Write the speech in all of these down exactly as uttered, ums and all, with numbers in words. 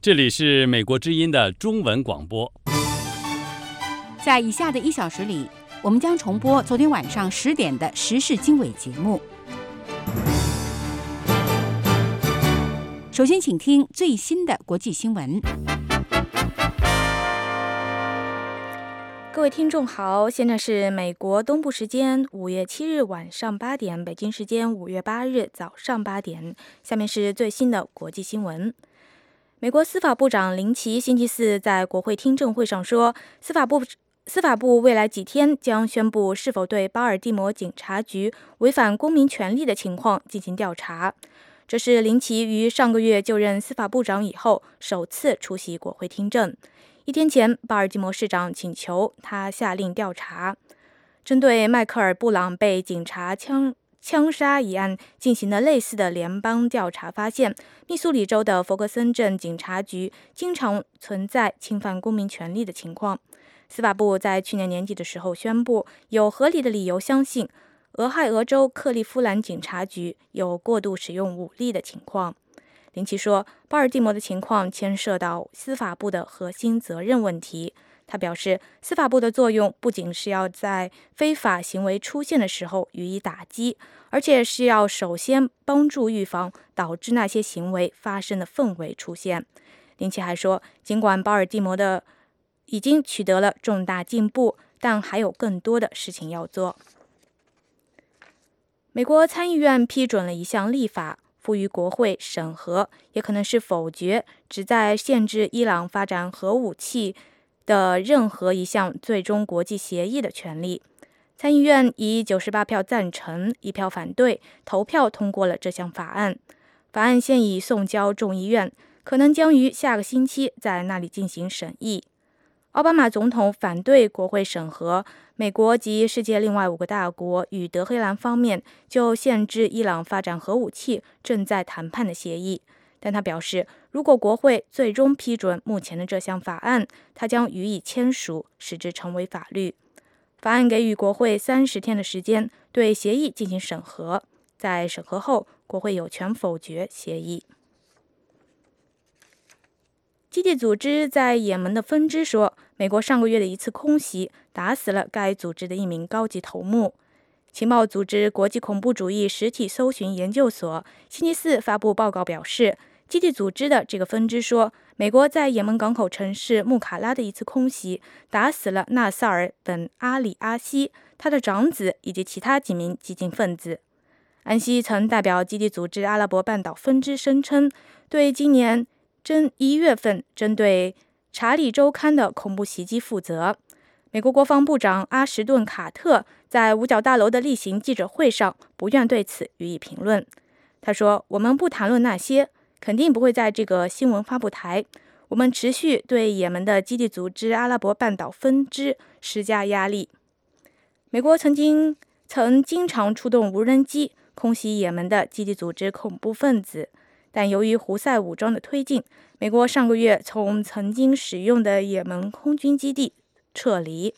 这里是美国之音的中文广播。 在以下的一小时里，我们将重播昨天晚上十点的时事经纬节目。首先，请听最新的国际新闻。 各位听众好，现在是美国东部时间五月七日晚上八点，北京时间五月八日早上八点。下面是最新的国际新闻。美国司法部长林奇星期四在国会听证会上说，司法部司法部未来几天将宣布是否对巴尔的摩警察局违反公民权利的情况进行调查。这是林奇于上个月就任司法部长以后首次出席国会听证。一天前，巴尔的摩市长请求他下令调查针对迈克尔·布朗被警察枪枪杀一案进行了类似的联邦调查，发现密苏里州的弗格森镇警察局经常存在侵犯公民权利的情况。司法部在去年年底的时候宣布，有合理的理由相信俄亥俄州克利夫兰警察局有过度使用武力的情况。林奇说，巴尔的摩的情况牵涉到司法部的核心责任问题。他表示，司法部的作用不仅是要在非法行为出现的时候予以打击，而且是要首先帮助预防导致那些行为发生的氛围出现。林奇还说，尽管巴尔的摩的已经取得了重大进步，但还有更多的事情要做。美国参议院批准了一项立法，赋予国会审核，也可能是否决，旨在限制伊朗发展核武器的任何一项最终国际协议的权利。参议院以九十八票赞成，一票反对，投票通过了这项法案。法案现已送交众议院，可能将于下个星期在那里进行审议。奥巴马总统反对国会审核美国及世界另外五个大国与德黑兰方面就限制伊朗发展核武器正在谈判的协议，但他表示，如果国会最终批准目前的这项法案，他将予以签署，使之成为法律。法案给予国会三十天的时间对协议进行审核，在审核后，国会有权否决协议。基地组织在也门的分支说，美国上个月的一次空袭打死了该组织的一名高级头目。情报组织国际恐怖主义实体搜寻研究所星期四发布报告表示，基地组织的这个分支说，美国在也门港口城市穆卡拉的一次空袭打死了纳萨尔·本·阿里阿西、他的长子以及其他几名激进分子。安西曾代表基地组织阿拉伯半岛分支声称，对今年针一月份针对查理周刊的恐怖袭击负责。美国国防部长阿什顿·卡特在五角大楼的例行记者会上不愿对此予以评论。他说，我们不谈论那些，肯定不会在这个新闻发布台。我们持续对也门的基地组织阿拉伯半岛分支施加压力。美国曾经曾经常出动无人机空袭也门的基地组织恐怖分子，但由于胡塞武装的推进，美国上个月从曾经使用的也门空军基地撤离。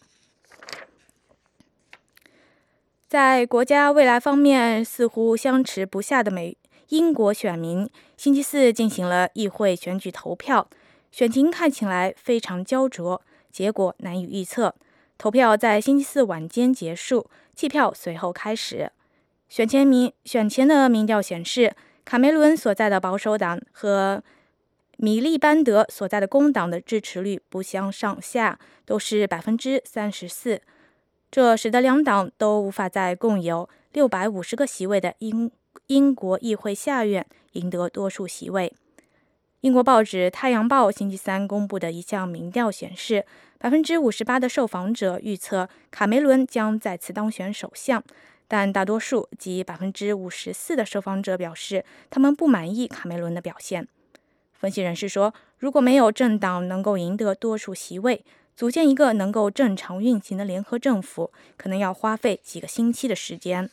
在国家未来方面似乎相持不下的美英国选民星期四进行了议会选举投票，选情看起来非常焦灼，结果难以预测。投票在星期四晚间结束，计票随后开始。选前民选前的民调显示，卡梅伦所在的保守党和米利班德所在的工党的支持率不相上下，都是 百分之三十四， 这使得两党都无法在共有六百五十个席位的英英国议会下院赢得多数席位。英国报纸《太阳报》星期三公布的一项民调显示， 百分之五十八 的受访者预测卡梅伦将再次当选首相，但大多数即 百分之五十四 的受访者表示他们不满意卡梅伦的表现。分析人士说，如果没有政党能够赢得多数席位，组建一个能够正常运行的联合政府可能要花费几个星期的时间。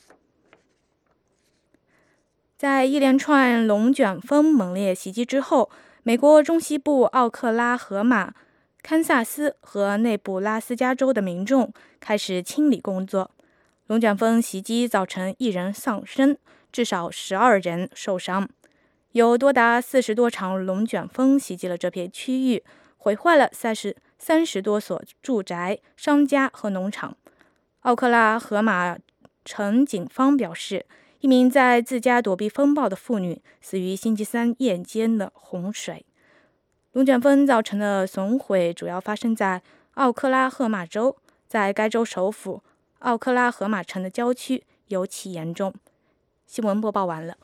在一连串龙卷风猛烈袭击之后，美国中西部奥克拉荷马、堪萨斯和内布拉斯加州的民众开始清理工作。龙卷风袭击造成一人丧生，至少十二人受伤。 有多达四十多场龙卷风袭击了这片区域，毁坏了三十三十多所住宅、商家和农场。奥克拉荷马城警方表示，一名在自家躲避风暴的妇女死于星期三夜间的洪水。龙卷风造成的损毁主要发生在奥克拉荷马州，在该州首府奥克拉荷马城的郊区尤其严重。新闻播报完了。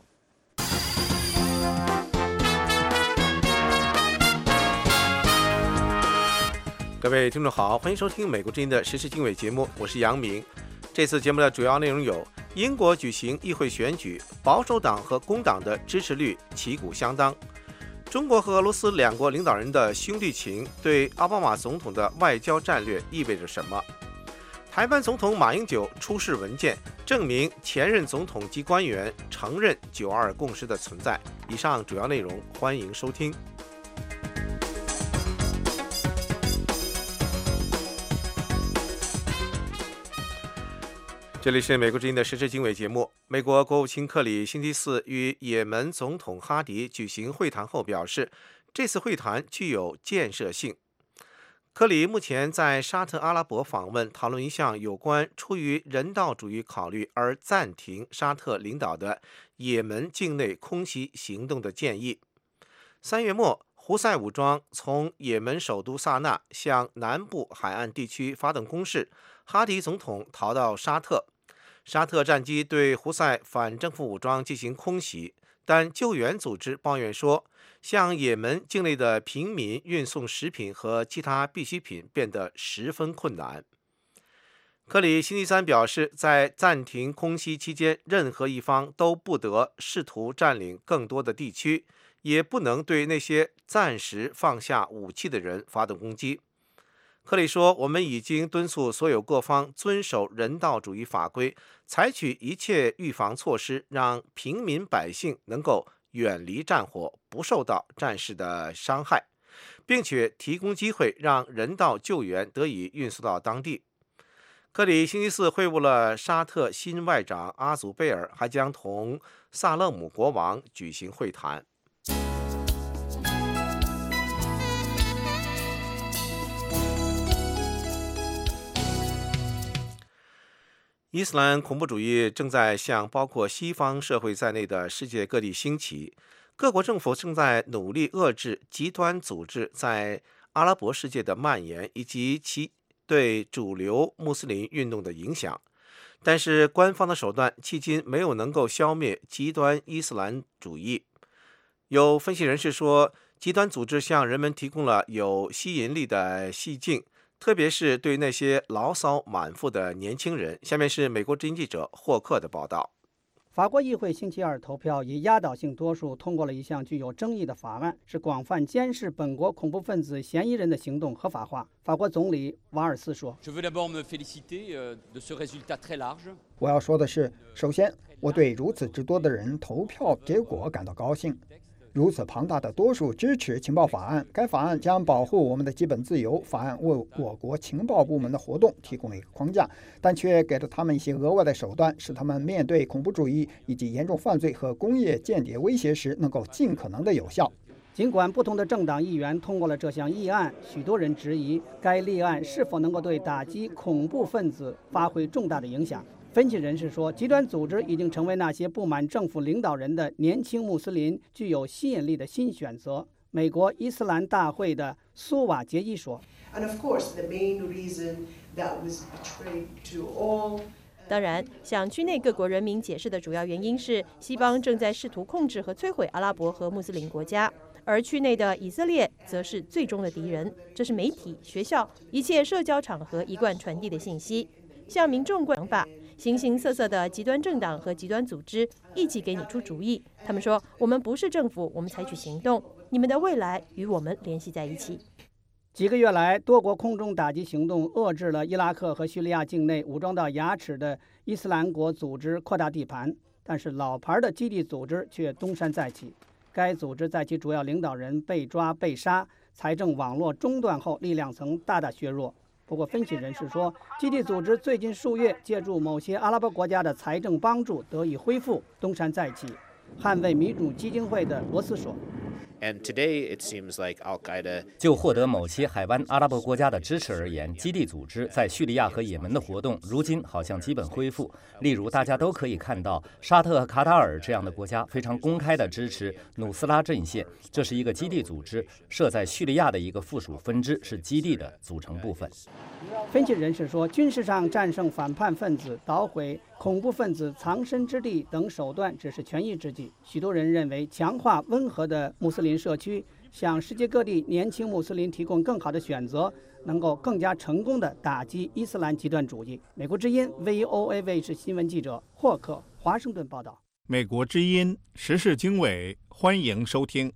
各位听众好，欢迎收听美国之音的时事经纬节目，我是杨明。这次节目的主要内容有：英国举行议会选举，保守党和工党的支持率旗鼓相当；中国和俄罗斯两国领导人的兄弟情对奥巴马总统的外交战略意味着什么？台湾总统马英九出示文件，证明前任总统及官员承认九二共识的存在。以上主要内容，欢迎收听。这里是美国之音的时事经纬节目。美国国务卿克里星期四与也门总统哈迪举行会谈后表示，这次会谈具有建设性。克里目前在沙特阿拉伯访问，讨论一项有关出于人道主义考虑而暂停沙特领导的也门境内空袭行动的建议。三月末，胡塞武装从也门首都萨那向南部海岸地区发动攻势，哈迪总统逃到沙特。沙特战机对胡塞反政府武装进行空袭，但救援组织抱怨说，向也门境内的平民运送食品和其他必需品变得十分困难。克里星期三表示，在暂停空袭期间，任何一方都不得试图占领更多的地区，也不能对那些暂时放下武器的人发动攻击。克里说，我们已经敦促所有各方遵守人道主义法规，采取一切预防措施，让平民百姓能够远离战火，不受到战事的伤害，并且提供机会让人道救援得以运送到当地。克里星期四会晤了沙特新外长阿祖贝尔，还将同萨勒姆国王举行会谈。伊斯兰恐怖主义正在向包括西方社会在内的世界各地兴起，各国政府正在努力遏制极端组织在阿拉伯世界的蔓延，以及其对主流穆斯林运动的影响。但是，官方的手段迄今没有能够消灭极端伊斯兰主义。有分析人士说，极端组织向人们提供了有吸引力的戏镜，特别是对那些牢骚满腹的年轻人。下面是美国之音记者霍克的报道。 法国议会星期二投票以压倒性多数通过了一项具有争议的法案，是广泛监视本国恐怖分子嫌疑人的行动合法化。法国总理瓦尔斯说：“ 我要说的是，首先，我对如此之多的人投票结果感到高兴。如此庞大的多数支持情报法案，该法案将保护我们的基本自由。法案为我国情报部门的活动提供了一个框架，但却给了他们一些额外的手段，使他们面对恐怖主义以及严重犯罪和工业间谍威胁时能够尽可能的有效。” 尽管不同的政党议员通过了这项议案，许多人质疑该立案是否能够对打击恐怖分子发挥重大的影响。分析人士说，极端组织已经成为那些不满政府领导人的年轻穆斯林具有吸引力的新选择。美国伊斯兰大会的苏瓦杰伊说：“ 当然，向区内各国人民解释的主要原因是，西方正在试图控制和摧毁阿拉伯和穆斯林国家，而区内的以色列则是最终的敌人。这是媒体、学校、一切社交场合一贯传递的信息，向民众灌想法。形形色色的极端政党和极端组织一起给你出主意。他们说，我们不是政府，我们采取行动，你们的未来与我们联系在一起。” 几个月来，多国空中打击行动遏制了伊拉克和叙利亚境内武装到牙齿的伊斯兰国组织扩大地盘，但是老牌的基地组织却东山再起。该组织在其主要领导人被抓被杀、财政网络中断后，力量曾大大削弱。不过，分析人士说，基地组织最近数月借助某些阿拉伯国家的财政帮助得以恢复，东山再起。 捍卫民主基金会的罗斯说。 And today it seems like Al-Qaeda 就获得某些海湾阿拉伯国家的支持而言，基地组织在叙利亚和也门的活动如今好像基本恢复。例如，大家都可以看到，沙特和卡塔尔这样的国家非常公开地支持努斯拉阵线，这是一个基地组织，设在叙利亚的一个附属分支，是基地的组成部分。 分析人士说，军事上战胜反叛分子、捣毁恐怖分子藏身之地等手段只是权宜之计。许多人认为，强化温和的穆斯林社区，向世界各地年轻穆斯林提供更好的选择，能够更加成功地打击伊斯兰极端主义。美国之音 V O A 卫视新闻记者霍克华盛顿报道。 美国之音时事经纬，欢迎收听。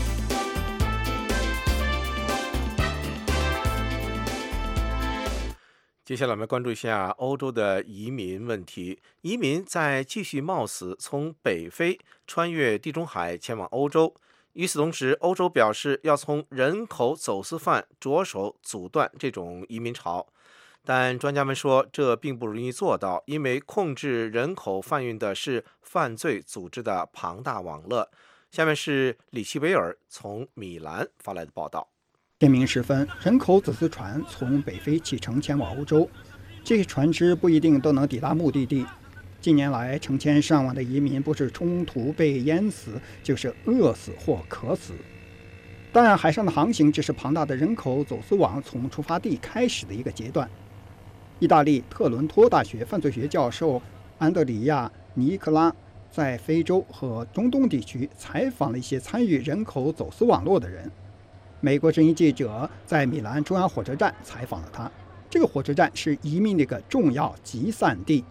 接下来我们关注一下欧洲的移民问题。移民在继续冒死从北非穿越地中海前往欧洲。与此同时，欧洲表示要从人口走私犯着手阻断这种移民潮。但专家们说，这并不容易做到，因为控制人口贩运的是犯罪组织的庞大网络。下面是里奇维尔从米兰发来的报道。 天明时分，人口走私船从北非启程前往欧洲，这些船只不一定都能抵达目的地。近年来，成千上万的移民不是冲突被淹死，就是饿死或渴死。当然，海上的航行只是庞大的人口走私网从出发地开始的一个阶段。意大利特伦托大学犯罪学教授安德里亚·尼克拉在非洲和中东地区采访了一些参与人口走私网络的人。美国之音记者在米兰中央火车站采访了他。这个火车站是移民的一个重要集散地。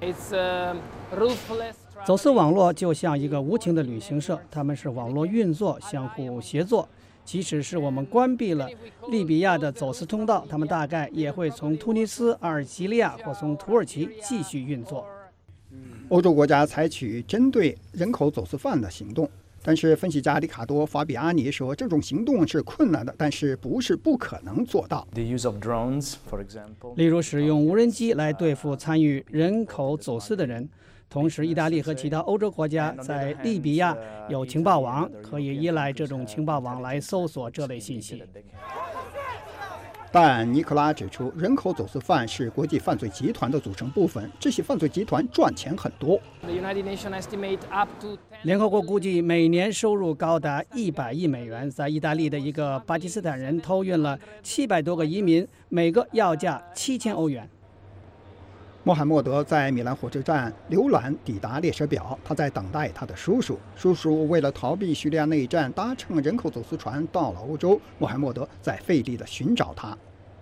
走私网络就像一个无情的旅行社，他们是网络运作，相互协作。即使是我们关闭了利比亚的走私通道，他们大概也会从突尼斯、阿尔及利亚或从土耳其继续运作。 欧洲国家采取针对人口走私犯的行动。但是，分析家里卡多·法比阿尼说，这种行动是困难的，但是不是不可能做到。 例如，使用无人机来对付参与人口走私的人。同时，意大利和其他欧洲国家在利比亚有情报网，可以依赖这种情报网来搜索这类信息。 但尼克拉指出，人口走私犯是国际犯罪集团的组成部分，这些犯罪集团赚钱很多。 联合国估计每年收入高达一百亿美元。在意大利的一个巴基斯坦人偷运了七百多个移民，每个要价七千欧元。 穆罕默德在米兰火车站浏览抵达列车表，他在等待他的叔叔。叔叔为了逃避叙利亚内战，搭乘人口走私船到了欧洲。穆罕默德在费力地寻找他。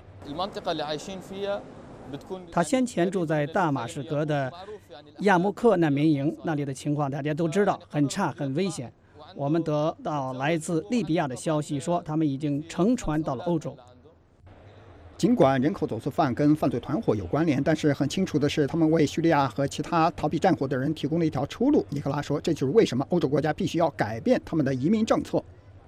他先前住在大马士革的亚穆克难民营，那里的情况大家都知道，很差，很危险。我们得到来自利比亚的消息说，他们已经乘船到了欧洲。尽管人口走私犯跟犯罪团伙有关联，但是很清楚的是，他们为叙利亚和其他逃避战火的人提供了一条出路。尼克拉说，这就是为什么欧洲国家必须要改变他们的移民政策。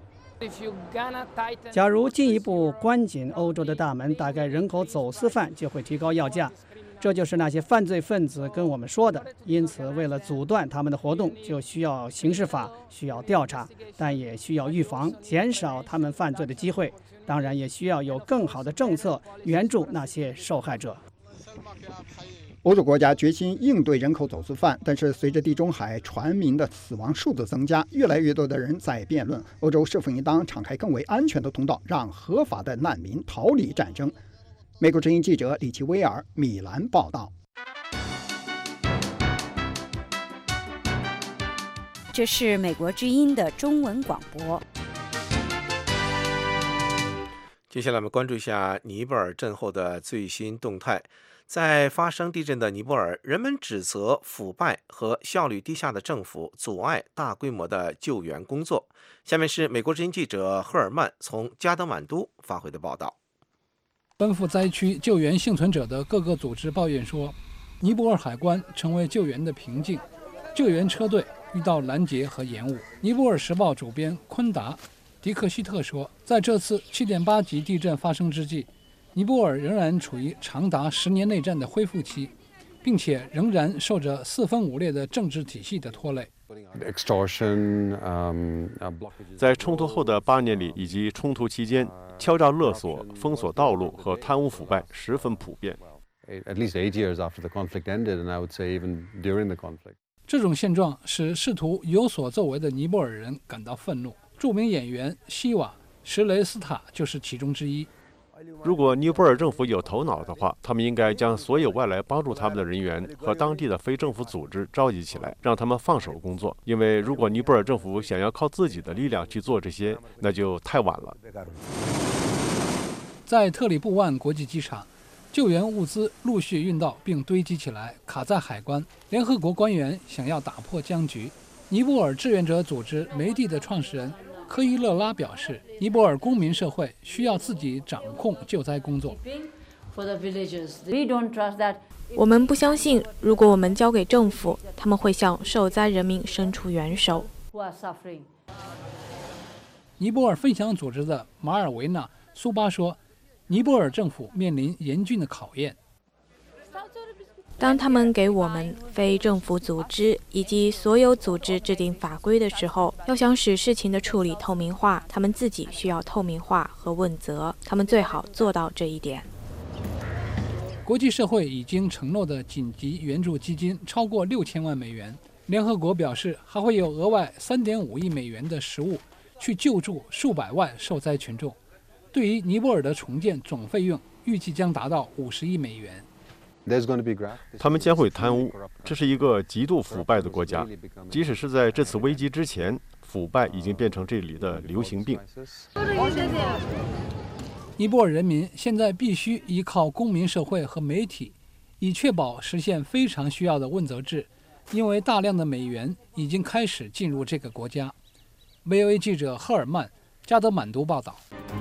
假如进一步关紧欧洲的大门，大概人口走私犯就会提高要价。这就是那些犯罪分子跟我们说的。因此，为了阻断他们的活动，就需要刑事法，需要调查，但也需要预防，减少他们犯罪的机会。当然，也需要有更好的政策援助那些受害者。欧洲国家决心应对人口走私犯，但是随着地中海船民的死亡数字增加，越来越多的人在辩论欧洲是否应当敞开更为安全的通道，让合法的难民逃离战争。美国之音记者里奇威尔米兰报道。 这是美国之音的中文广播。 接下来我们关注一下尼泊尔震后的最新动态。在发生地震的尼泊尔，人们指责腐败和效率低下的政府阻碍大规模的救援工作。下面是美国之音记者赫尔曼从加德满都发回的报道。 奔赴灾区救援幸存者的各个组织抱怨说，尼泊尔海关成为救援的瓶颈，救援车队遇到拦截和延误。尼泊尔时报主编昆达迪克希特说，在这次 七点八 级地震发生之际，尼泊尔仍然处于长达十年内战的恢复期，并且仍然受着四分五裂的政治体系的拖累。 在冲突后的八年里以及冲突期间，敲诈勒索、封锁道路和贪污腐败十分普遍。 这种现状使试图有所作为的尼泊尔人感到愤怒。著名演员希瓦·什雷斯塔就是其中之一。 如果尼泊尔政府有头脑的话，他们应该将所有外来帮助他们的人员和当地的非政府组织召集起来，让他们放手工作。因为如果尼泊尔政府想要靠自己的力量去做这些，那就太晚了。 在特里布万国际机场，救援物资陆续运到并堆积起来，卡在海关。联合国官员想要打破僵局。尼泊尔志愿者组织梅地的创始人科伊勒拉表示，尼泊尔公民社会需要自己掌控救灾工作。 我们不相信，如果我们交给政府，他们会向受灾人民伸出援手。 尼泊尔分享组织的马尔维纳·苏巴说，尼泊尔政府面临严峻的考验。 当他们给我们非政府组织以及所有组织制定法规的时候，要想使事情的处理透明化，他们自己需要透明化和问责，他们最好做到这一点。 国际社会已经承诺的紧急援助基金超过六千万美元，联合国表示还会有额外三点五亿美元的食物去救助数百万受灾群众。对于尼泊尔的重建总费用预计将达到五十亿美元。 他们将会贪污，这是一个极度腐败的国家。即使是在这次危机之前，腐败已经变成这里的流行病。 尼泊尔人民现在必须依靠公民社会和媒体，以确保实现非常需要的问责制，因为大量的美元已经开始进入这个国家。V O A 记者赫尔曼·加德满都报道。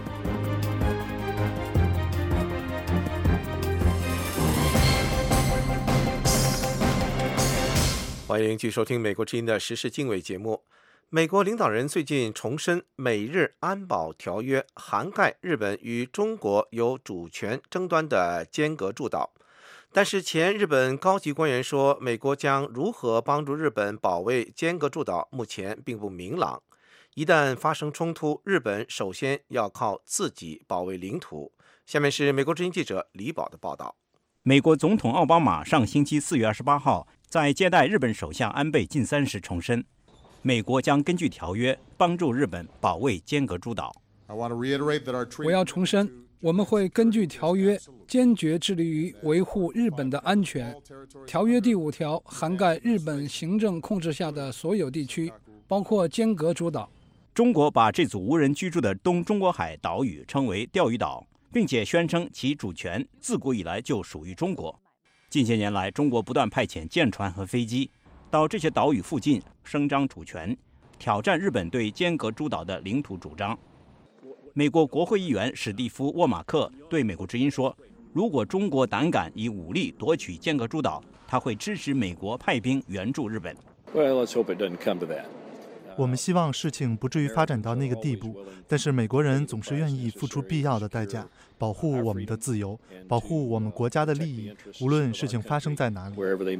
欢迎继续收听美国之音的时事经纬节目。美国领导人最近重申美日安保条约涵盖日本与中国有主权争端的尖阁诸岛，但是前日本高级官员说，美国将如何帮助日本保卫尖阁诸岛目前并不明朗。一旦发生冲突，日本首先要靠自己保卫领土。下面是美国之音记者李宝的报道。 美国总统奥巴马上星期四月二十八号在接待日本首相安倍晋三时重申，美国将根据条约帮助日本保卫尖阁诸岛。 我要重申，我们会根据条约坚决致力于维护日本的安全。条约第五条涵盖日本行政控制下的所有地区，包括尖阁诸岛。 中国把这组无人居住的东中国海岛屿称为钓鱼岛，并且宣称其主权自古以来就属于中国。近些年来，中国不断派遣舰船和飞机到这些岛屿附近声张主权，挑战日本对尖阁诸岛的领土主张。美国国会议员史蒂夫·沃马克对美国之音说，如果中国胆敢以武力夺取尖阁诸岛，他会支持美国派兵援助日本。 Well, let's hope it doesn't come to that. 我们希望事情不至于发展到那个地步，但是美国人总是愿意付出必要的代价，保护我们的自由，保护我们国家的利益，无论事情发生在哪里。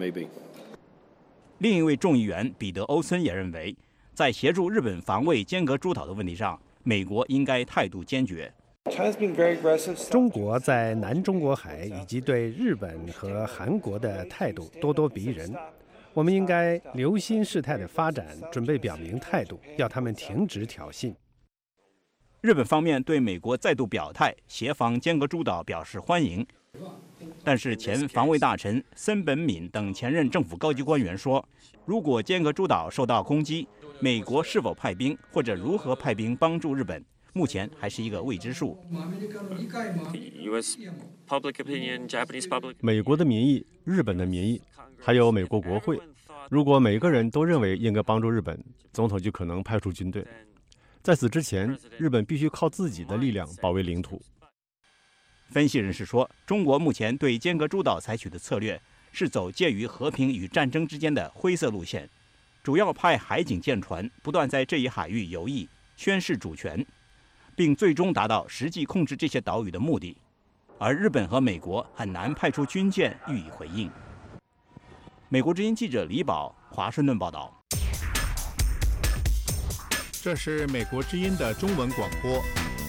另一位众议员彼得·欧森也认为，在协助日本防卫尖阁诸岛的问题上，美国应该态度坚决。 中国在南中国海以及对日本和韩国的态度咄咄逼人。我们应该留心事态的发展，准备表明态度，要他们停止挑衅。 日本方面对美国再度表态协防尖阁诸岛表示欢迎，但是前防卫大臣森本敏等前任政府高级官员说，如果尖阁诸岛受到攻击，美国是否派兵或者如何派兵帮助日本，目前还是一个未知数。 美国的民意、日本的民意，还有美国国会，如果每个人都认为应该帮助日本，总统就可能派出军队。在此之前，日本必须靠自己的力量保卫领土。 分析人士说，中国目前对尖阁诸岛采取的策略是走介于和平与战争之间的灰色路线，主要派海警舰船不断在这一海域游弋，宣示主权，并最终达到实际控制这些岛屿的目的。而日本和美国很难派出军舰予以回应。美国之音记者李宝华盛顿报道。 这是美国之音的中文广播。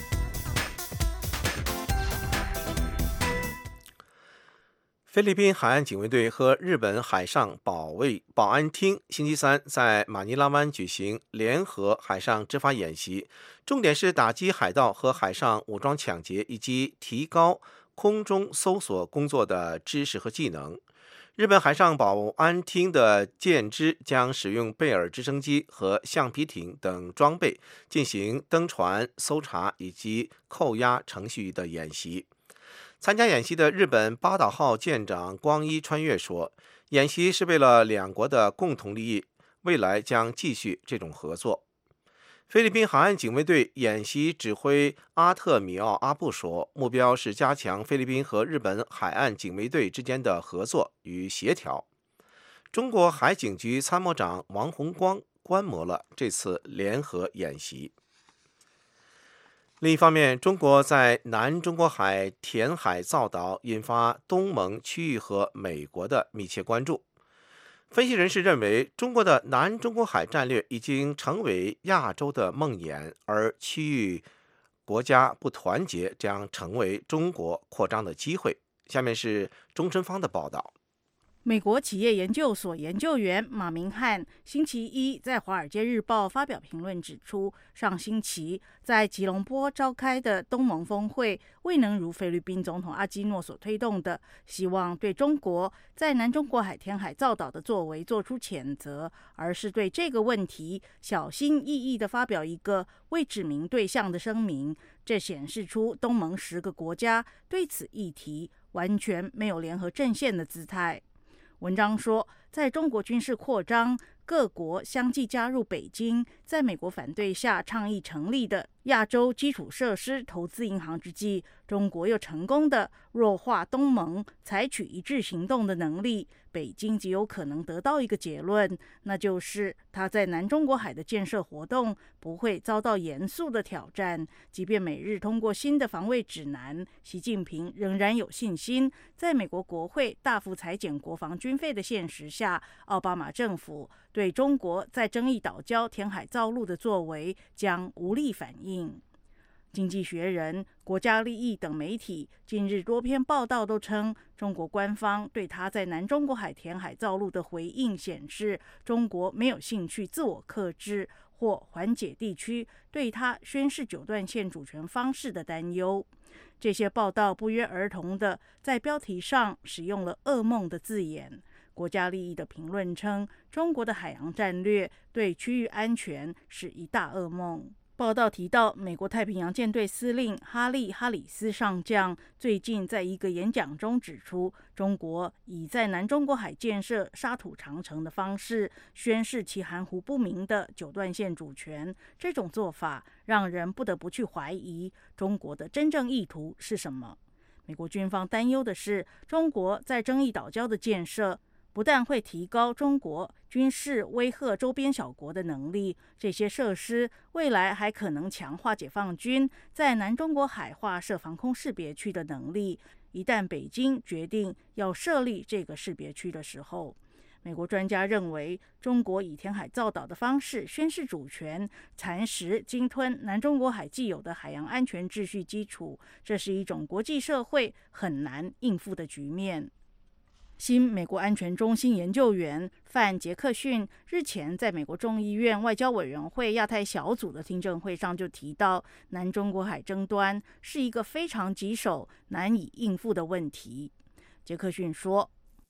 菲律宾海岸警卫队和日本海上保卫保安厅星期三在马尼拉湾举行联合海上执法演习，重点是打击海盗和海上武装抢劫，以及提高空中搜索工作的知识和技能。日本海上保安厅的舰只将使用贝尔直升机和橡皮艇等装备进行登船、搜查以及扣押程序的演习。参加演习的日本八岛号舰长光一穿越说，演习是为了两国的共同利益，未来将继续这种合作。菲律宾海岸警卫队演习指挥阿特米奥阿布说，目标是加强菲律宾和日本海岸警卫队之间的合作与协调。中国海警局参谋长王洪光观摩了这次联合演习。另一方面，中国在南中国海填海造岛引发东盟区域和美国的密切关注。分析人士认为，中国的南中国海战略已经成为亚洲的梦魇，而区域国家不团结将成为中国扩张的机会。下面是钟晨芳的报道。 美国企业研究所研究员马明汉星期一在《华尔街日报》发表评论，指出，上星期在吉隆坡召开的东盟峰会未能如菲律宾总统阿基诺所推动的，希望对中国在南中国海填海造岛的作为做出谴责，而是对这个问题小心翼翼地发表一个未指明对象的声明。这显示出东盟十个国家对此议题完全没有联合阵线的姿态。文章说，在中国军事扩张、各国相继加入北京在美国反对下倡议成立的亚洲基础设施投资银行之际，中国又成功的弱化东盟采取一致行动的能力，北京极有可能得到一个结论，那就是它在南中国海的建设活动不会遭到严肃的挑战。即便美日通过新的防卫指南，习近平仍然有信心，在美国国会大幅裁减国防军费的现实下，奥巴马政府对中国在争议岛礁填海造陆的作为将无力反应。经济学人、国家利益等媒体近日多篇报道都称，中国官方对他在南中国海填海造陆的回应显示，中国没有兴趣自我克制或缓解地区对他宣示九段线主权方式的担忧。这些报道不约而同地在标题上使用了噩梦的字眼。国家利益的评论称，中国的海洋战略对区域安全是一大噩梦。报道提到，美国太平洋舰队司令哈利·哈里斯上将最近在一个演讲中指出，中国以在南中国海建设沙土长城的方式宣示其含糊不明的九段线主权。这种做法让人不得不去怀疑中国的真正意图是什么。美国军方担忧的是，中国在争议岛礁的建设不但会提高中国军事威吓周边小国的能力，这些设施未来还可能强化解放军在南中国海划设防空识别区的能力。一旦北京决定要设立这个识别区的时候，美国专家认为，中国以填海造岛的方式宣示主权，蚕食鲸吞南中国海既有的海洋安全秩序基础，这是一种国际社会很难应付的局面。新美国安全中心研究员范杰克逊日前在美国众议院外交委员会亚太小组的听证会上就提到，南中国海争端是一个非常棘手、难以应付的问题。杰克逊说，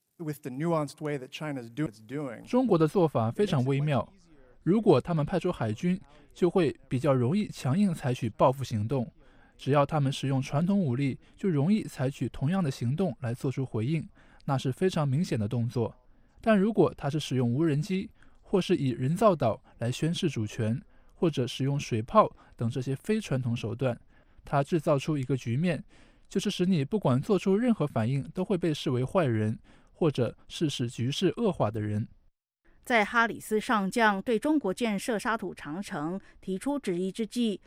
中国的做法非常微妙，如果他们派出海军，就会比较容易强硬采取报复行动；只要他们使用传统武力，就容易采取同样的行动来做出回应。那是非常明显的动作，但如果他是使用无人机，或是以人造岛来宣示主权，或者使用水炮等这些非传统手段，他制造出一个局面，就是使你不管做出任何反应都会被视为坏人，或者是使局势恶化的人。 在哈里斯上将对中国建设沙土长城提出质疑之际，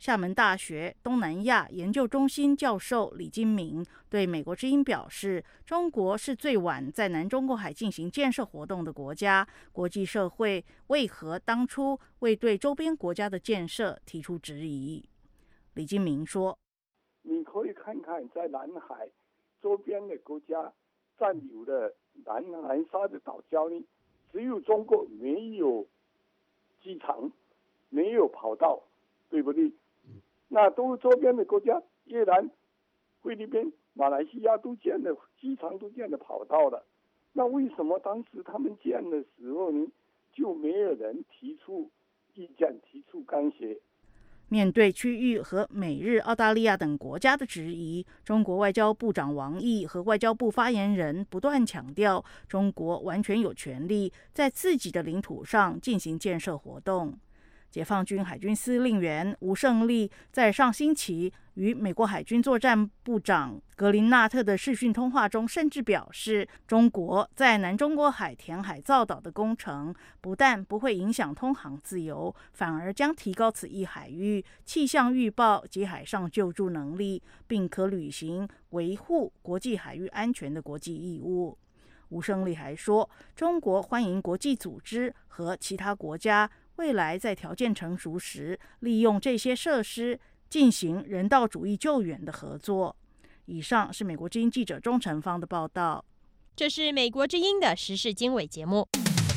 厦门大学东南亚研究中心教授李金明对美国之音表示，中国是最晚在南中国海进行建设活动的国家，国际社会为何当初未对周边国家的建设提出质疑？李金明说， 你可以看看在南海周边的国家占有的南南沙的岛礁呢，只有中国没有机场，没有跑道，对不对？那都周边的国家，越南、菲律宾、马来西亚都建了机场，都建了跑道了。那为什么当时他们建的时候呢，就没有人提出意见、提出干涉？ 面对区域和美日、澳大利亚等国家的质疑，中国外交部长王毅和外交部发言人不断强调，中国完全有权利在自己的领土上进行建设活动。解放军海军司令员吴胜利在上星期与美国海军作战部长格林纳特的视讯通话中，甚至表示，中国在南中国海填海造岛的工程不但不会影响通航自由，反而将提高此一海域气象预报及海上救助能力，并可履行维护国际海域安全的国际义务。吴胜利还说，中国欢迎国际组织和其他国家未来在条件成熟时，利用这些设施进行人道主义救援的合作。以上是美国之音记者钟成芳的报道。 这是美国之音的时事经纬节目。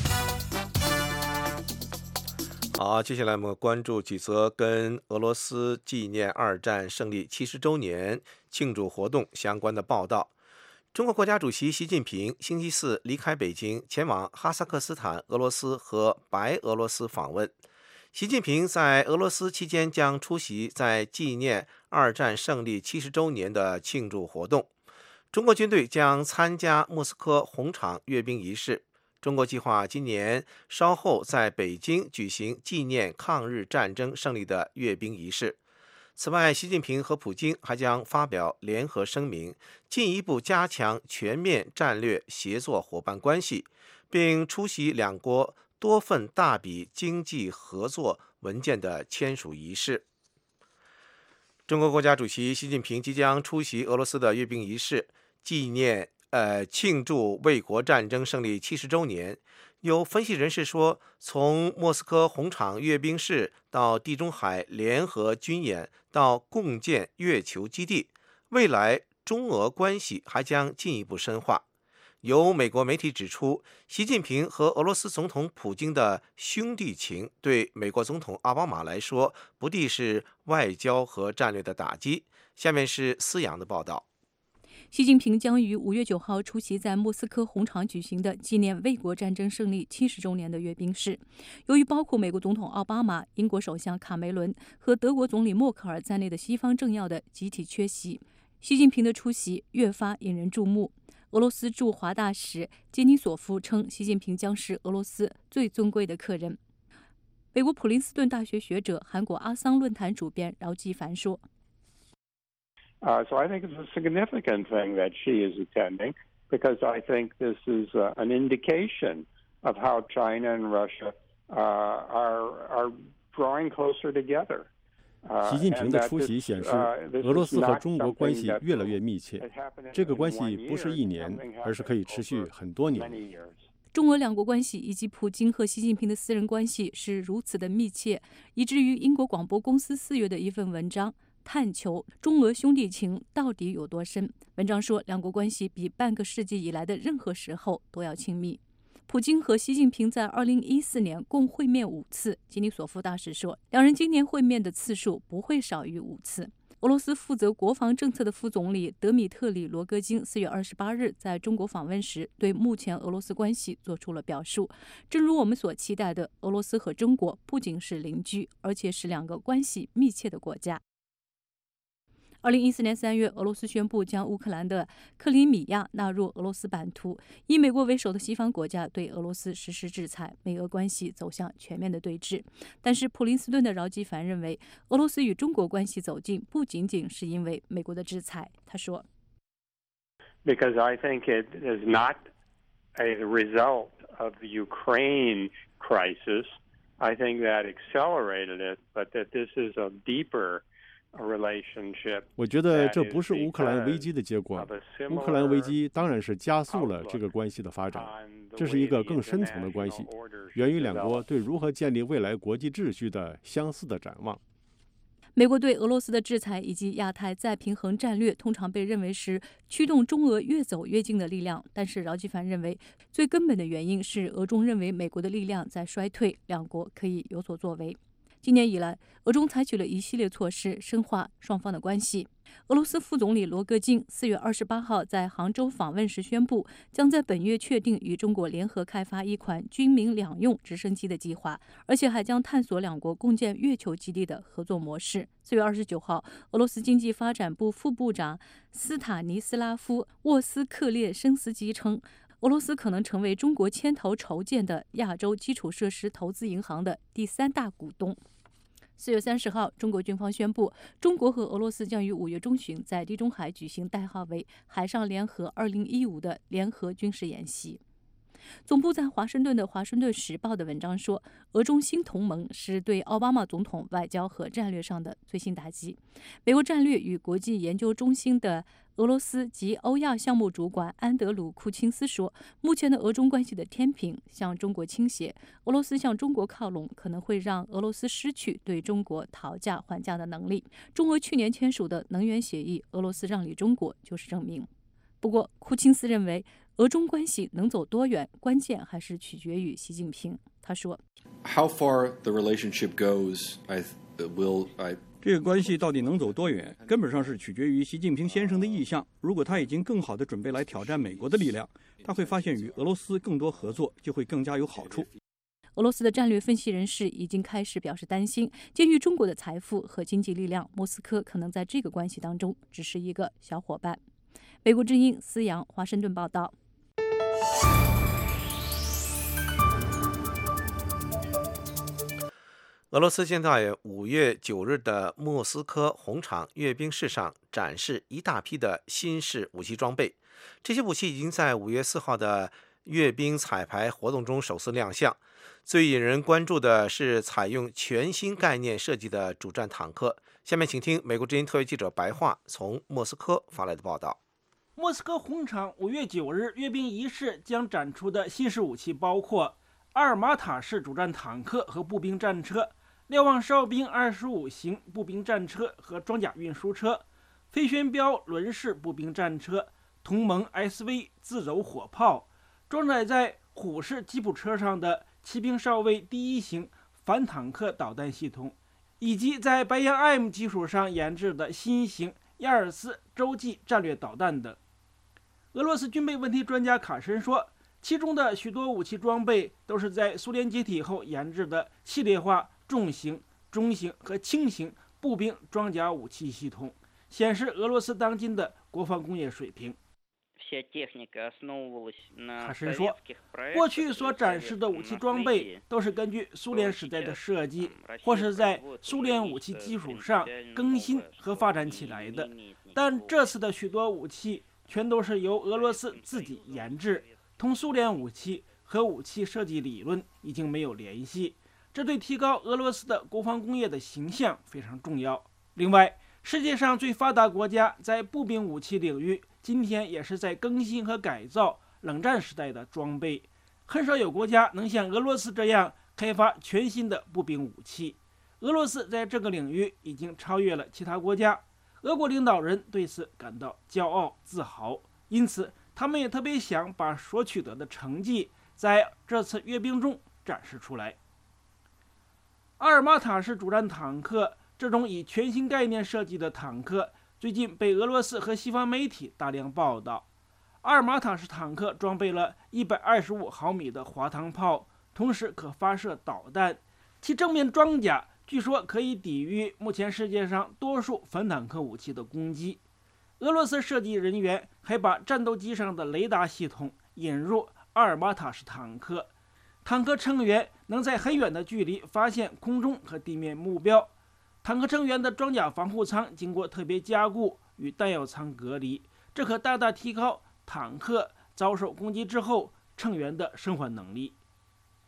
好，接下来我们关注几则跟俄罗斯纪念二战胜利七十周年庆祝活动相关的报道。中国国家主席习近平星期四离开北京，前往哈萨克斯坦、俄罗斯和白俄罗斯访问。习近平在俄罗斯期间将出席在纪念二战胜利七十周年的庆祝活动。中国军队将参加莫斯科红场阅兵仪式。中国计划今年稍后在北京举行纪念抗日战争胜利的阅兵仪式。此外，习近平和普京还将发表联合声明，进一步加强全面战略协作伙伴关系，并出席两国多份大笔经济合作文件的签署仪式。中国国家主席习近平即将出席俄罗斯的阅兵仪式，纪念呃庆祝卫国战争胜利七十周年。有分析人士说，从莫斯科红场阅兵式到地中海联合军演，到共建月球基地，未来中俄关系还将进一步深化。有美国媒体指出，习近平和俄罗斯总统普京的兄弟情对美国总统奥巴马来说不敌是外交和战略的打击。下面是思阳的报道。 习近平将于五月九号出席在莫斯科红场举行的纪念卫国战争胜利七十周年的阅兵式。由于包括美国总统奥巴马、英国首相卡梅伦和德国总理默克尔在内的西方政要的集体缺席，习近平的出席越发引人注目。俄罗斯驻华大使杰尼索夫称，习近平将是俄罗斯最尊贵的客人。美国普林斯顿大学学者、韩国阿桑论坛主编饶继凡说。 Uh, so I think it's a significant thing that she is attending, because I think this is uh, an indication of how China and Russia uh, are, are drawing closer together. 习近平的出席显示，俄罗斯和中国关系越来越密切。这个关系不是一年，而是可以持续很多年。 中俄两国关系以及普京和习近平的私人关系是如此的密切，以至于英国广播公司四月的一份文章探求中俄兄弟情到底有多深。文章说，两国关系比半个世纪以来的任何时候都要亲密。普京和习近平在二零一四年共会面五次。吉尼索夫大使说，两人今年会面的次数不会少于五次。俄罗斯负责国防政策的副总理德米特里·罗戈金四月二十八日在中国访问时，对目前俄罗斯关系做出了表述。正如我们所期待的，俄罗斯和中国不仅是邻居，而且是两个关系密切的国家。二零一四年三月，俄罗斯宣布将乌克兰的克里米亚纳入俄罗斯版图，以美国为首的西方国家对俄罗斯实施制裁，美俄关系走向全面的对峙。但是普林斯顿的饶继凡认为，俄罗斯与中国关系走近不仅仅是因为美国的制裁。他说 Because I think it is not a result of the Ukraine crisis, I think that accelerated it, but that this is a deeper relationship. 我觉得这不是乌克兰危机的结果，乌克兰危机当然是加速了这个关系的发展，这是一个更深层的关系，源于两国对如何建立未来国际秩序的相似的展望。 美国对俄罗斯的制裁以及亚太再平衡战略通常被认为是驱动中俄越走越近的力量，但是饶基凡认为最根本的原因是俄中认为美国的力量在衰退，两国可以有所作为。今年以来，俄中采取了一系列措施深化双方的关系。俄罗斯副总理罗戈津四月二十八号在杭州访问时宣布，将在本月确定与中国联合开发一款军民两用直升机的计划，而且还将探索两国共建月球基地的合作模式。四月二十九号，俄罗斯经济发展部副部长斯塔尼斯拉夫·沃斯克列申斯基称，俄罗斯可能成为中国牵头筹建的亚洲基础设施投资银行的第三大股东。四月三十号，中国军方宣布，中国和俄罗斯将于五月中旬在地中海举行代号为“海上联合二零一五”的联合军事演习。总部在华盛顿的《华盛顿时报》的文章说，俄中新同盟是对奥巴马总统外交和战略上的最新打击。美国战略与国际研究中心的俄罗斯及欧亚项目主管安德鲁·库钦斯说，目前的俄中关系的天平向中国倾斜，俄罗斯向中国靠拢可能会让俄罗斯失去对中国讨价还价的能力。中俄去年签署的能源协议，俄罗斯让利中国就是证明。不过，库钦斯认为，俄中关系能走多远，关键还是取决于习近平。他说 ：“How far the relationship goes, I will I.” 这个关系到底能走多远，根本上是取决于习近平先生的意向。如果他已经更好地准备来挑战美国的力量，他会发现与俄罗斯更多合作就会更加有好处。 俄罗斯的战略分析人士已经开始表示担心，鉴于中国的财富和经济力量，莫斯科可能在这个关系当中只是一个小伙伴。美国之音思阳，华盛顿报道。 俄罗斯将在五月九日的莫斯科红场阅兵式上展示一大批的新式武器装备，这些武器已经在五月四号的阅兵彩排活动中首次亮相。最引人关注的是采用全新概念设计的主战坦克。下面请听美国之音特约记者白桦从莫斯科发来的报道。 莫斯科红场五月九日阅兵仪式将展出的新式武器包括阿尔马塔式主战坦克和步兵战车、瞭望哨兵二十五型步兵战车和装甲运输车、飞旋镖轮式步兵战车、同盟 S V 自走火炮、装载在虎式吉普车上的骑兵少尉第一型反坦克导弹系统，以及在白杨 M 基础上研制的新型亚尔斯洲际战略导弹等。俄罗斯军备问题专家卡申说，其中的许多武器装备都是在苏联解体后研制的系列化重型、中型和轻型步兵装甲武器系统，显示俄罗斯当今的国防工业水平。卡申说，过去所展示的武器装备都是根据苏联时代的设计，或是在苏联武器基础上更新和发展起来的，但这次的许多武器全都是由俄罗斯自己研制，同苏联武器和武器设计理论已经没有联系，这对提高俄罗斯的国防工业的形象非常重要。另外，世界上最发达国家在步兵武器领域今天也是在更新和改造冷战时代的装备，很少有国家能像俄罗斯这样开发全新的步兵武器。俄罗斯在这个领域已经超越了其他国家，俄国领导人对此感到骄傲自豪，因此他们也特别想把所取得的成绩在这次阅兵中展示出来。阿尔马塔式主战坦克这种以全新概念设计的坦克最近被俄罗斯和西方媒体大量报道。阿尔马塔式坦克装备了一百二十五毫米的滑膛炮，同时可发射导弹，其正面装甲据说可以抵御目前世界上多数反坦克武器的攻击。俄罗斯设计人员还把战斗机上的雷达系统引入阿尔马塔式坦克，坦克成员能在很远的距离发现空中和地面目标。坦克成员的装甲防护舱经过特别加固，与弹药舱隔离，这可大大提高坦克遭受攻击之后成员的生还能力。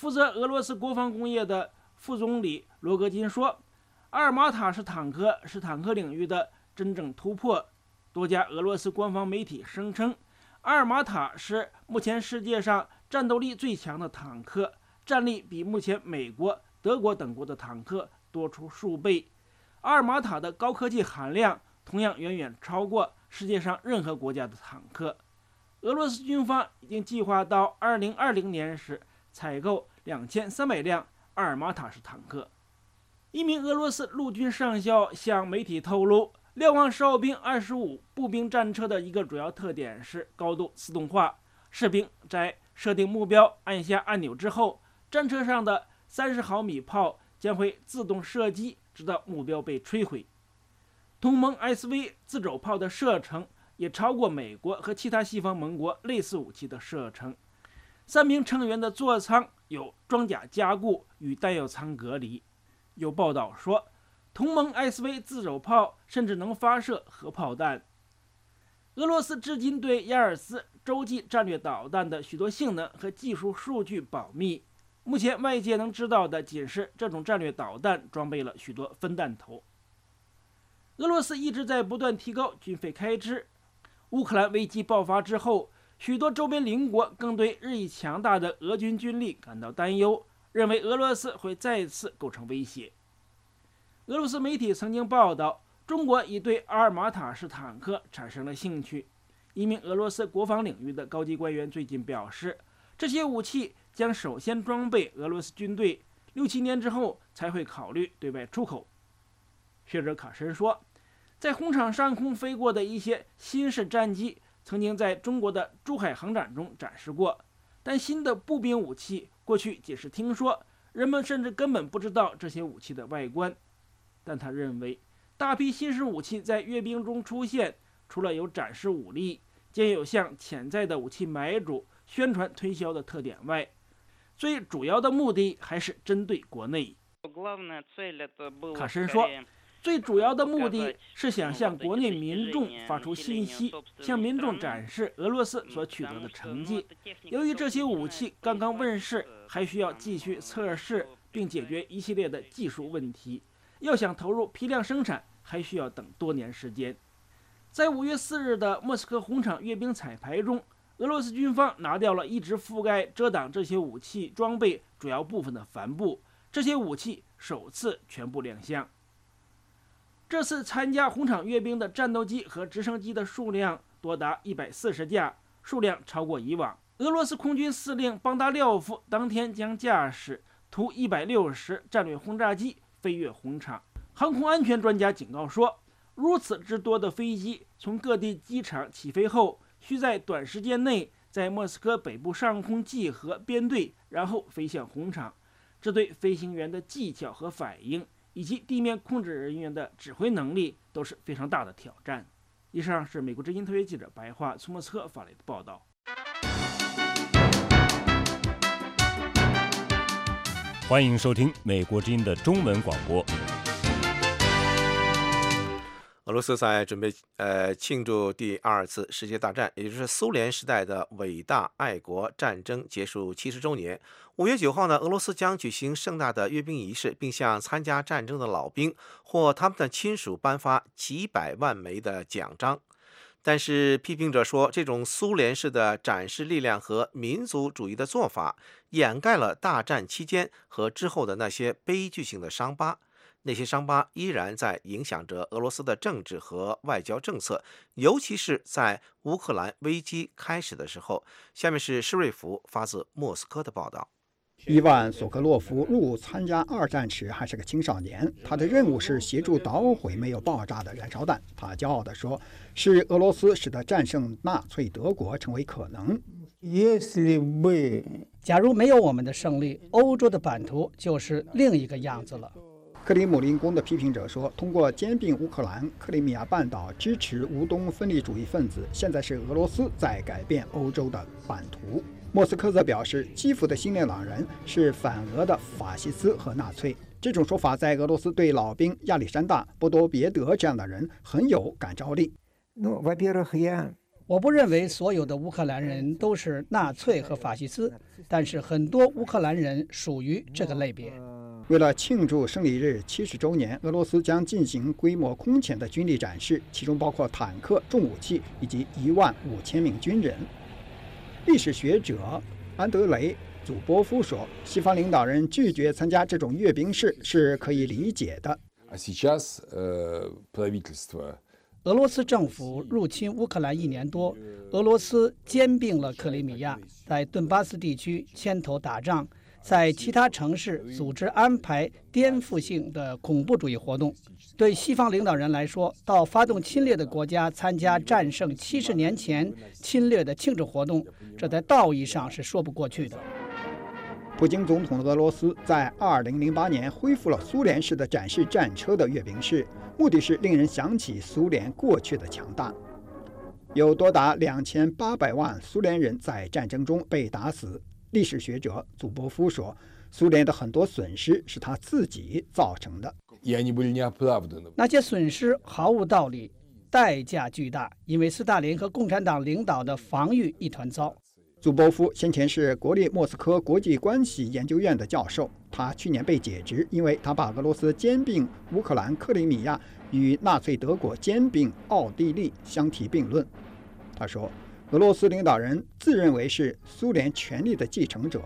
负责俄罗斯国防工业的副总理罗戈金说，阿尔马塔式坦克是坦克领域的真正突破。多家俄罗斯官方媒体声称，阿尔马塔是目前世界上战斗力最强的坦克，战力比目前美国、德国等国的坦克多出数倍。阿尔马塔的高科技含量同样远远超过世界上任何国家的坦克。俄罗斯军方已经计划到二零二零年时采购两千三百辆阿尔马塔式坦克。一名俄罗斯陆军上校向媒体透露，瞭望哨兵二十五步兵战车的一个主要特点是高度自动化。士兵在设定目标按下按钮之后，战车上的三十毫米炮将会自动射击，直到目标被摧毁。同盟 S V 自走炮的射程也超过美国和其他西方盟国类似武器的射程。三名成员的座舱有装甲加固，与弹药舱隔离。有报道说，同盟 S V 自走炮甚至能发射核炮弹。俄罗斯至今对亚尔斯洲际战略导弹的许多性能和技术数据保密。目前外界能知道的仅是这种战略导弹装备了许多分弹头。俄罗斯一直在不断提高军费开支。乌克兰危机爆发之后，许多周边邻国更对日益强大的俄军军力感到担忧，认为俄罗斯会再次构成威胁。俄罗斯媒体曾经报道，中国已对阿尔马塔式坦克产生了兴趣。一名俄罗斯国防领域的高级官员最近表示，这些武器将首先装备俄罗斯军队，六七年之后才会考虑对外出口。学者卡申说，在红场上空飞过的一些新式战机曾经在中国的珠海航展中展示过，但新的步兵武器过去仅是听说，人们甚至根本不知道这些武器的外观。但他认为，大批新式武器在阅兵中出现，除了有展示武力，兼有向潜在的武器买主宣传推销的特点外，最主要的目的还是针对国内。卡申说，最主要的目的是想向国内民众发出信息，向民众展示俄罗斯所取得的成绩。由于这些武器刚刚问世，还需要继续测试并解决一系列的技术问题，要想投入批量生产，还需要等多年时间。在五月四日的莫斯科红场阅兵彩排中，俄罗斯军方拿掉了一直覆盖遮挡这些武器装备主要部分的帆布，这些武器首次全部亮相。这次参加红场阅兵的战斗机和直升机的数量多达一百四十架，数量超过以往。俄罗斯空军司令邦达廖夫当天将驾驶图一百六十战略轰炸机飞越红场。航空安全专家警告说，如此之多的飞机从各地机场起飞后，需在短时间内在莫斯科北部上空集合编队，然后飞向红场。这对飞行员的技巧和反应，以及地面控制人员的指挥能力都是非常大的挑战。以上是美国之音特约记者白桦从莫斯科发来的报道。 欢迎收听美国之音的中文广播。 俄罗斯在准备呃庆祝第二次世界大战，也就是苏联时代的伟大爱国战争结束七十周年。五月九号呢，俄罗斯将举行盛大的阅兵仪式，并向参加战争的老兵或他们的亲属颁发几百万枚的奖章。但是批评者说，这种苏联式的展示力量和民族主义的做法，掩盖了大战期间和之后的那些悲剧性的伤疤。那些伤疤依然在影响着俄罗斯的政治和外交政策，尤其是在乌克兰危机开始的时候。下面是施瑞福发自莫斯科的报道。 伊万·索科洛夫入伍参加二战时还是个青少年，他的任务是协助捣毁没有爆炸的燃烧弹。他骄傲地说，是俄罗斯使得战胜纳粹德国成为可能。 假如没有我们的胜利，欧洲的版图就是另一个样子了。 克里姆林宫的批评者说，通过兼并乌克兰、克里米亚半岛，支持乌东分离主义分子，现在是俄罗斯在改变欧洲的版图。莫斯科则表示，基辅的新列朗人是反俄的法西斯和纳粹。这种说法在俄罗斯对老兵亚历山大·波多别德这样的人很有感召力。 我不认为所有的乌克兰人都是纳粹和法西斯，但是很多乌克兰人属于这个类别。 为了庆祝胜利日七十周年，俄罗斯将进行规模空前的军力展示，其中包括坦克、重武器以及一万五千名军人。历史学者安德雷·祖波夫说，西方领导人拒绝参加这种阅兵式是可以理解的。 俄罗斯政府入侵乌克兰一年多，俄罗斯兼并了克里米亚，在顿巴斯地区牵头打仗，在其他城市组织安排颠覆性的恐怖主义活动。对西方领导人来说，到发动侵略的国家参加战胜七十年前侵略的庆祝活动，这在道义上是说不过去的。 普京总统的俄罗斯在二零零八年恢复了苏联式的展示战车的阅兵式，目的是令人想起苏联过去的强大。有多达两千八百万苏联人在战争中被打死。历史学者祖波夫说，苏联的很多损失是他自己造成的。 那些损失毫无道理，代价巨大，因为斯大林和共产党领导的防御一团糟。 祖波夫先前是国立莫斯科国际关系研究院的教授，他去年被解职，因为他把俄罗斯兼并乌克兰克里米亚与纳粹德国兼并奥地利相提并论。他说，俄罗斯领导人自认为是苏联权力的继承者。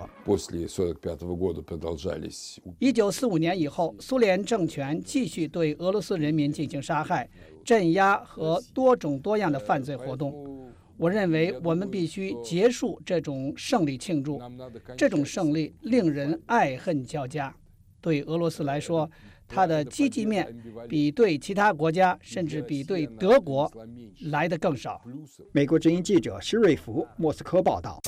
一九四五年以后，苏联政权继续对俄罗斯人民进行杀害、镇压和多种多样的犯罪活动。我认为我们必须结束这种胜利庆祝，这种胜利令人爱恨交加。对俄罗斯来说，它的积极面比对其他国家，甚至比对德国来得更少。 美国之音记者施瑞福，莫斯科报道。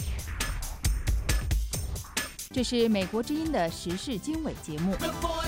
这是美国之音的时事经纬节目。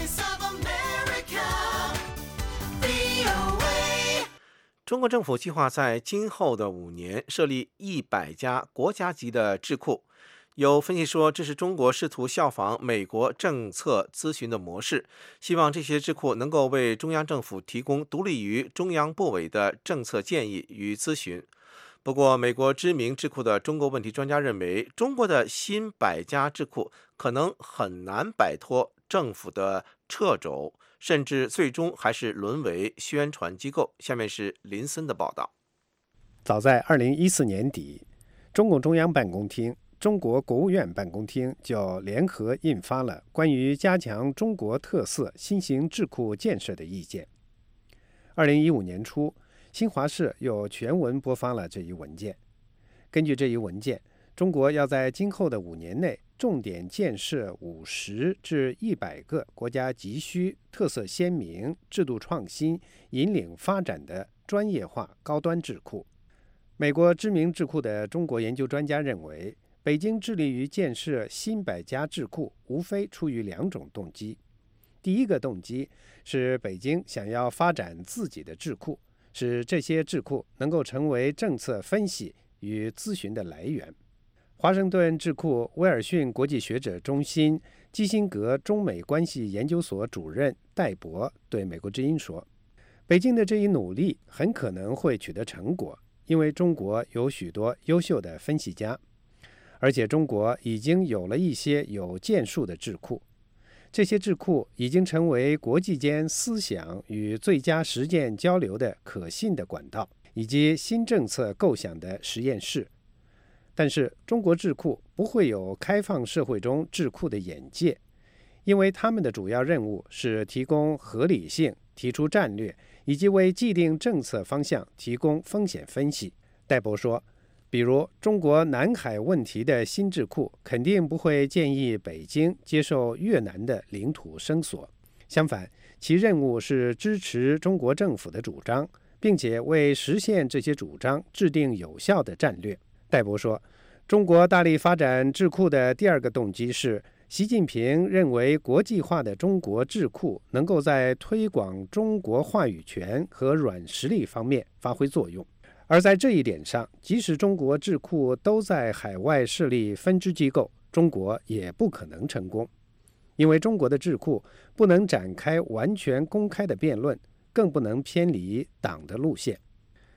中国政府计划在今后的五年设立一百家国家级的智库。有分析说，这是中国试图效仿美国政策咨询的模式，希望这些智库能够为中央政府提供独立于中央部委的政策建议与咨询。不过，美国知名智库的中国问题专家认为，中国的新百家智库可能很难摆脱政府的掣肘，甚至最终还是沦为宣传机构。下面是林森的报道。 早在二零一四年底，中共中央办公厅、中国国务院办公厅就联合印发了关于加强中国特色新型智库建设的意见。二零一五年初，新华社又全文播发了这一文件。根据这一文件，中国要在今后的五年内重点建设五十至一百个国家急需、特色鲜明、制度创新、引领发展的专业化高端智库。美国知名智库的中国研究专家认为，北京致力于建设新百家智库，无非出于两种动机。第一个动机是北京想要发展自己的智库，使这些智库能够成为政策分析与咨询的来源。华盛顿智库威尔逊国际学者中心基辛格中美关系研究所主任戴博对美国之音说，北京的这一努力很可能会取得成果，因为中国有许多优秀的分析家，而且中国已经有了一些有建树的智库，这些智库已经成为国际间思想与最佳实践交流的可信的管道，以及新政策构想的实验室。但是中国智库不会有开放社会中智库的眼界，因为他们的主要任务是提供合理性、提出战略，以及为既定政策方向提供风险分析。戴博说，比如中国南海问题的新智库肯定不会建议北京接受越南的领土声索，相反，其任务是支持中国政府的主张，并且为实现这些主张制定有效的战略。戴博说，中国大力发展智库的第二个动机是，习近平认为国际化的中国智库能够在推广中国话语权和软实力方面发挥作用。而在这一点上，即使中国智库都在海外设立分支机构，中国也不可能成功，因为中国的智库不能展开完全公开的辩论，更不能偏离党的路线。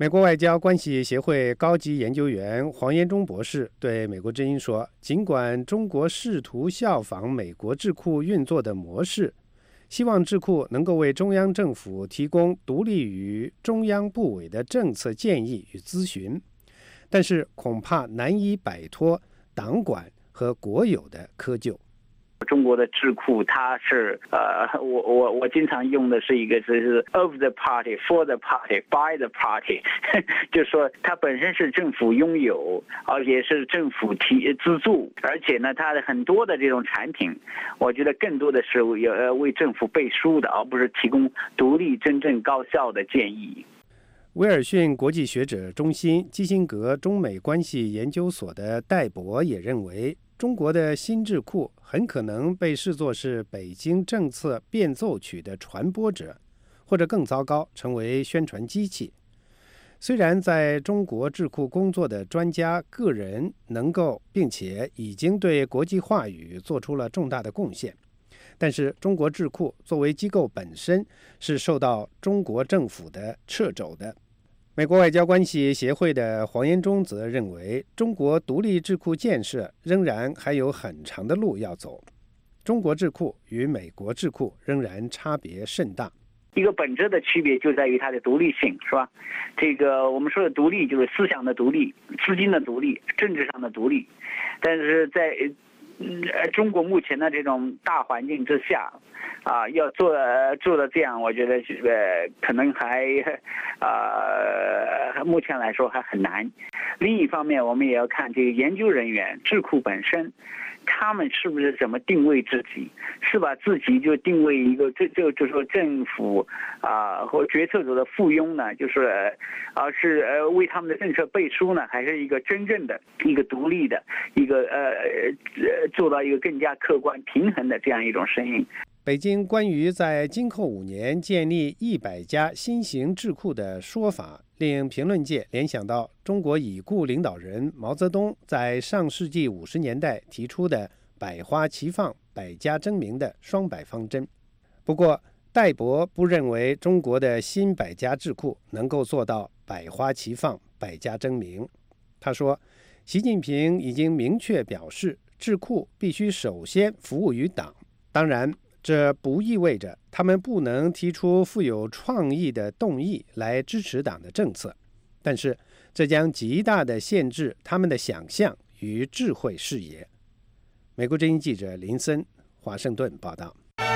美国外交关系协会高级研究员黄延忠博士对美国之音说，尽管中国试图效仿美国智库运作的模式，希望智库能够为中央政府提供独立于中央部委的政策建议与咨询，但是恐怕难以摆脱党管和国有的窠臼。 中国的智库，它是呃，我我我经常用的是一个是 of the party, for the party, by the party， 就是说它本身是政府拥有，而且是政府提资助，而且呢，它的很多的这种产品，我觉得更多的是为呃为政府背书的，而不是提供独立、真正高效的建议。 威尔逊国际学者中心基辛格中美关系研究所的戴博也认为，中国的新智库很可能被视作是北京政策变奏曲的传播者，或者更糟糕，成为宣传机器。虽然在中国智库工作的专家个人能够并且已经对国际话语做出了重大的贡献，但是中国智库作为机构本身是受到中国政府的掣肘的。美国外交关系协会的黄延忠则认为，中国独立智库建设仍然还有很长的路要走，中国智库与美国智库仍然差别甚大。 一个本质的区别就在于它的独立性，是吧？这个我们说的独立就是思想的独立、资金的独立、政治上的独立，但是在呃中国目前的这种大环境之下，啊，要做做到这样，我觉得呃可能还呃目前来说还很难。另一方面，我们也要看这个研究人员、智库本身，他们是不是怎么定位自己？是把自己就定位一个这这就说政府啊和决策者的附庸呢？就是而、啊、是呃为他们的政策背书呢，还是一个真正的一个独立的一个呃呃做到一个更加客观平衡的这样一种声音？ 北京关于在今后五年建立一百家新型智库的说法，令评论界联想到中国已故领导人毛泽东在上世纪五十年代提出的百花齐放、百家争鸣的双百方针。不过，戴博不认为中国的新百家智库能够做到百花齐放、百家争鸣。他说，习近平已经明确表示，智库必须首先服务于党。当然，这不意味着他们不能提出富有创意的动议来支持党的政策，但是这将极大地限制他们的想象与智慧视野。美国之音记者林森，华盛顿报道。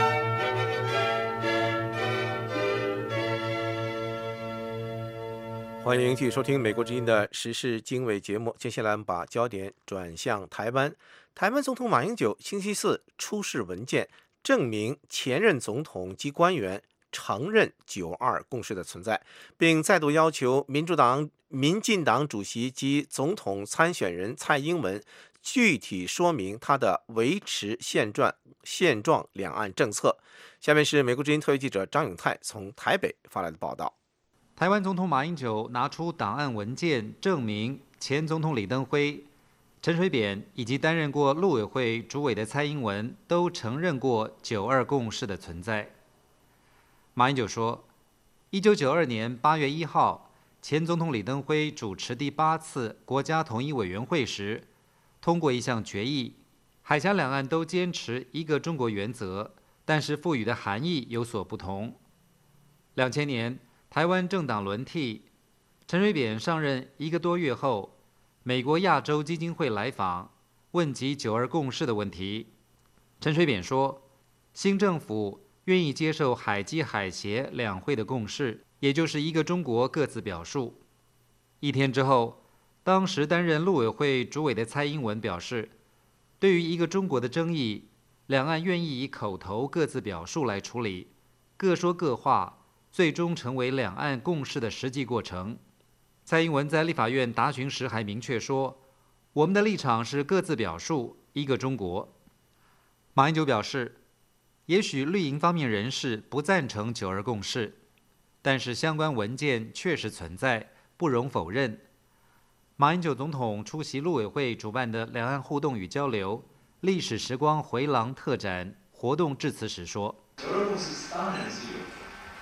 欢迎继续收听美国之音的时事经纬节目。接下来我们把焦点转向台湾。台湾总统马英九星期四出示文件，证明前任总统及官员承认九二共识的存在，并再度要求民主党、民进党主席及总统参选人蔡英文具体说明他的维持现状现状两岸政策。下面是美国之音特约记者张永泰从台北发来的报道。 台湾总统马英九拿出档案文件，证明前总统李登辉、陈水扁以及担任过陆委会主委的蔡英文都承认过九二共识的存在。马英九说，一九九二年八月一号，前总统李登辉主持第八次国家统一委员会时，通过一项决议，海峡两岸都坚持一个中国原则，但是赋予的含义有所不同。两千年，台湾政党轮替，陈水扁上任一个多月后，美国亚洲基金会来访，问及九二共识的问题。陈水扁说，新政府愿意接受海基海协两会的共识，也就是一个中国各自表述。一天之后，当时担任陆委会主委的蔡英文表示，对于一个中国的争议，两岸愿意以口头各自表述来处理，各说各话，最终成为两岸共识的实际过程。蔡英文在立法院答询时还明确说，我们的立场是各自表述，一个中国。马英九表示，也许绿营方面人士不赞成九二共识，但是相关文件确实存在，不容否认。马英九总统出席陆委会主办的两岸互动与交流历史时光回廊特展活动致辞时说， 九二共识当然是有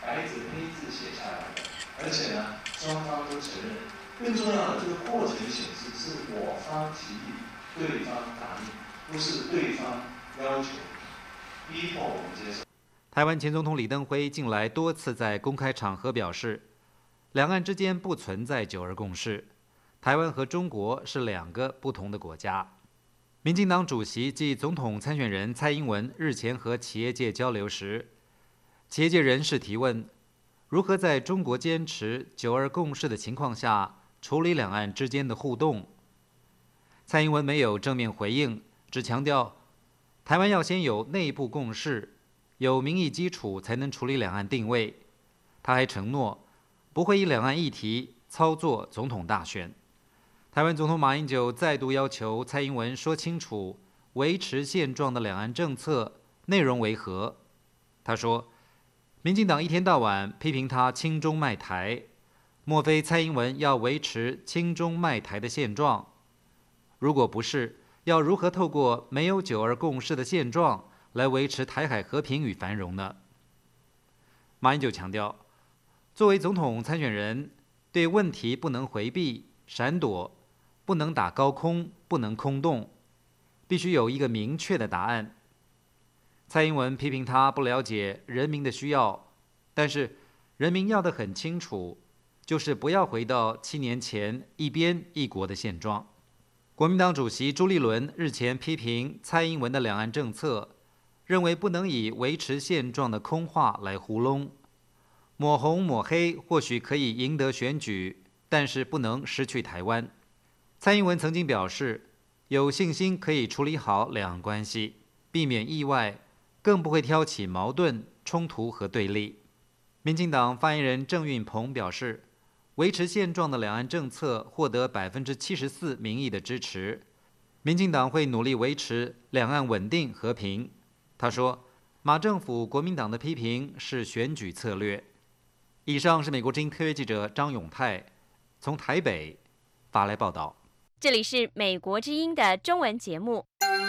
白纸黑字写下来的，而且呢，双方都承认。更重要的，这个过程显示是我方提议，对方答应，不是对方要求，逼迫我们接受。 台湾前总统李登辉近来多次在公开场合表示，两岸之间不存在九二共识，台湾和中国是两个不同的国家。民进党主席暨总统参选人蔡英文日前和企业界交流时，企业界人士提问，如何在中国坚持九二共识的情况下处理两岸之间的互动？蔡英文没有正面回应，只强调台湾要先有内部共识，有民意基础才能处理两岸定位。他还承诺不会以两岸议题操作总统大选。台湾总统马英九再度要求蔡英文说清楚维持现状的两岸政策内容为何。他说，民进党一天到晚批评他亲中卖台，莫非蔡英文要维持亲中卖台的现状？如果不是，要如何透过没有九二共识的现状来维持台海和平与繁荣呢？马英九强调，作为总统参选人，对问题不能回避、闪躲，不能打高空，不能空洞，必须有一个明确的答案。蔡英文批评他不了解人民的需要，但是人民要得很清楚，就是不要回到七年前一边一国的现状。国民党主席朱立伦日前批评蔡英文的两岸政策，认为不能以维持现状的空话来糊弄，抹红抹黑或许可以赢得选举，但是不能失去台湾。蔡英文曾经表示，有信心可以处理好两岸关系，避免意外，更不会挑起矛盾、冲突和对立。民进党发言人郑运鹏表示，维持现状的两岸政策获得百分之七十四民意的支持，民进党会努力维持两岸稳定和平。他说，马政府国民党的批评是选举策略。以上是美国之音特约记者张永泰从台北发来报道。 这里是美国之音的中文节目。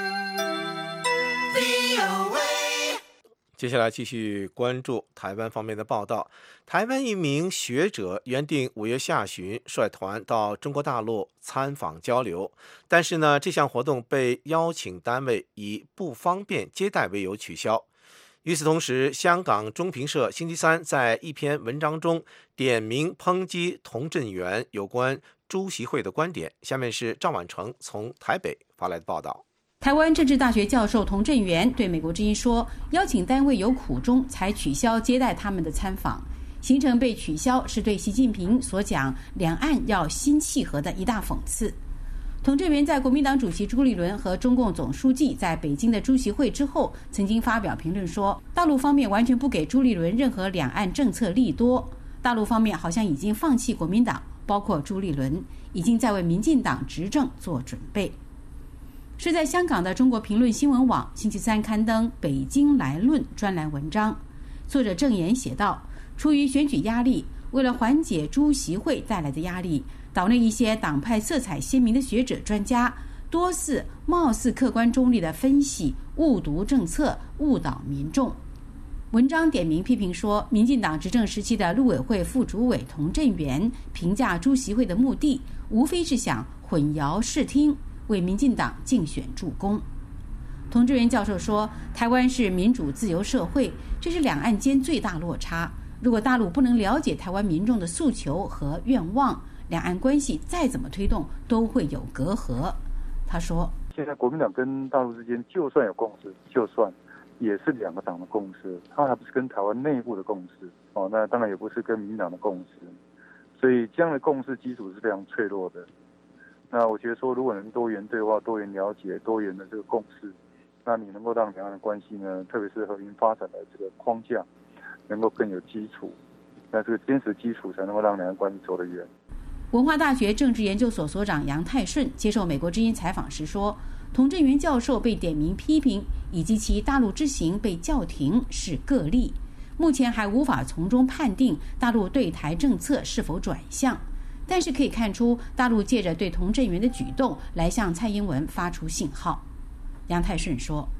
接下来继续关注台湾方面的报道。台湾一名学者原定五月下旬率团到中国大陆参访交流，但是呢，这项活动被邀请单位以不方便接待为由取消。与此同时，香港中评社星期三在一篇文章中点名抨击童振源有关朱习会的观点。下面是赵婉成从台北发来的报道。 台湾政治大学教授童振源对美国之音说，邀请单位有苦衷才取消接待他们的参访，行程被取消是对习近平所讲两岸要心契合的一大讽刺。童振源在国民党主席朱立伦和中共总书记在北京的朱习会之后，曾经发表评论说，大陆方面完全不给朱立伦任何两岸政策利多，大陆方面好像已经放弃国民党，包括朱立伦，已经在为民进党执政做准备。是在香港的中国评论新闻网星期三刊登《北京来论》专栏文章，作者郑言写道，出于选举压力，为了缓解朱习会带来的压力，岛内一些党派色彩鲜明的学者专家多次貌似客观中立的分析，误读政策，误导民众。文章点名批评说，民进党执政时期的陆委会副主委童振源评价朱习会的目的，无非是想混淆视听，为民进党竞选助攻。童振源教授说，台湾是民主自由社会，这是两岸间最大落差。如果大陆不能了解台湾民众的诉求和愿望，两岸关系再怎么推动都会有隔阂。他说， 现在国民党跟大陆之间就算有共识，就算也是两个党的共识，它还不是跟台湾内部的共识哦，那当然也不是跟民进党的共识，所以这样的共识基础是非常脆弱的。那我觉得说，如果能多元对话、多元了解、多元的这个共识，那你能够让两岸的关系呢，特别是和平发展的这个框架，能够更有基础。那这个坚实基础才能够让两岸关系走得远。 文化大学政治研究所所长杨泰顺接受美国之音采访时说，童振源教授被点名批评，以及其大陆之行被叫停是个例，目前还无法从中判定大陆对台政策是否转向。但是可以看出，大陆借着对童振源的举动来向蔡英文发出信号。杨泰顺说，